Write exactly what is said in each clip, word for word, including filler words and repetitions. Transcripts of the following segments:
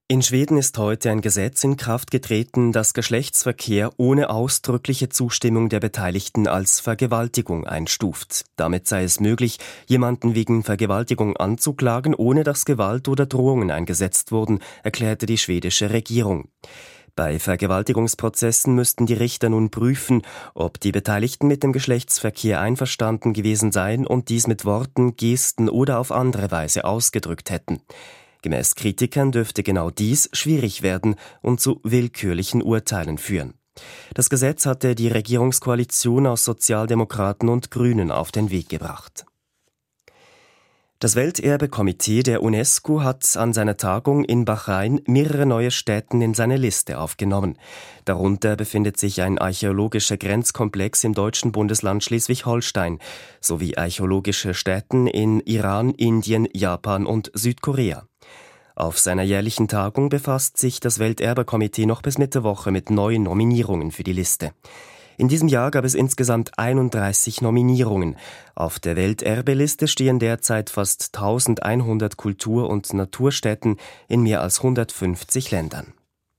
In Schweden ist heute ein Gesetz in Kraft getreten, das Geschlechtsverkehr ohne ausdrückliche Zustimmung der Beteiligten als Vergewaltigung einstuft. Damit sei es möglich, jemanden wegen Vergewaltigung anzuklagen, ohne dass Gewalt oder Drohungen eingesetzt wurden, erklärte die schwedische Regierung. Bei Vergewaltigungsprozessen müssten die Richter nun prüfen, ob die Beteiligten mit dem Geschlechtsverkehr einverstanden gewesen seien und dies mit Worten, Gesten oder auf andere Weise ausgedrückt hätten. Gemäß Kritikern dürfte genau dies schwierig werden und zu willkürlichen Urteilen führen. Das Gesetz hatte die Regierungskoalition aus Sozialdemokraten und Grünen auf den Weg gebracht. Das Welterbekomitee der UNESCO hat an seiner Tagung in Bahrain mehrere neue Stätten in seine Liste aufgenommen. Darunter befindet sich ein archäologischer Grenzkomplex im deutschen Bundesland Schleswig-Holstein sowie archäologische Stätten in Iran, Indien, Japan und Südkorea. Auf seiner jährlichen Tagung befasst sich das Welterbekomitee noch bis Mitte Woche mit neuen Nominierungen für die Liste. In diesem Jahr gab es insgesamt einunddreißig Nominierungen. Auf der Welterbeliste stehen derzeit fast eintausendeinhundert Kultur- und Naturstätten in mehr als hundertfünfzig Ländern.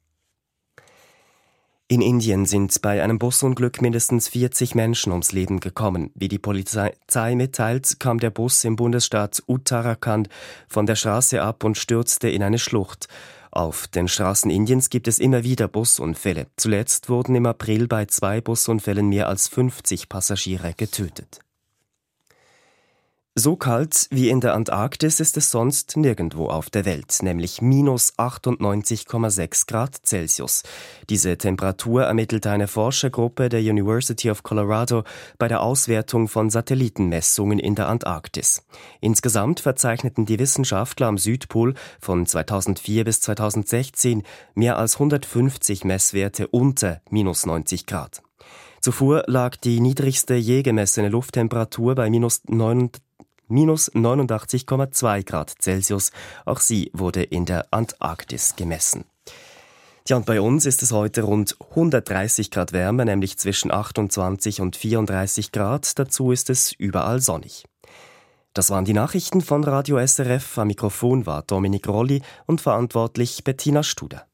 In Indien sind bei einem Busunglück mindestens vierzig Menschen ums Leben gekommen. Wie die Polizei mitteilt, kam der Bus im Bundesstaat Uttarakhand von der Straße ab und stürzte in eine Schlucht. Auf den Straßen Indiens gibt es immer wieder Busunfälle. Zuletzt wurden im April bei zwei Busunfällen mehr als fünfzig Passagiere getötet. So kalt wie in der Antarktis ist es sonst nirgendwo auf der Welt, nämlich minus achtundneunzig Komma sechs Grad Celsius. Diese Temperatur ermittelte eine Forschergruppe der University of Colorado bei der Auswertung von Satellitenmessungen in der Antarktis. Insgesamt verzeichneten die Wissenschaftler am Südpol von zweitausendvier bis zweitausendsechzehn mehr als hundertfünfzig Messwerte unter minus neunzig Grad. Zuvor lag die niedrigste je gemessene Lufttemperatur bei minus neunundachtzig Komma zwei Grad Celsius. Auch sie wurde in der Antarktis gemessen. Tja, und bei uns ist es heute rund hundertdreißig Grad wärmer, nämlich zwischen achtundzwanzig und vierunddreißig Grad. Dazu ist es überall sonnig. Das waren die Nachrichten von Radio S R F. Am Mikrofon war Dominik Rolli und verantwortlich Bettina Studer.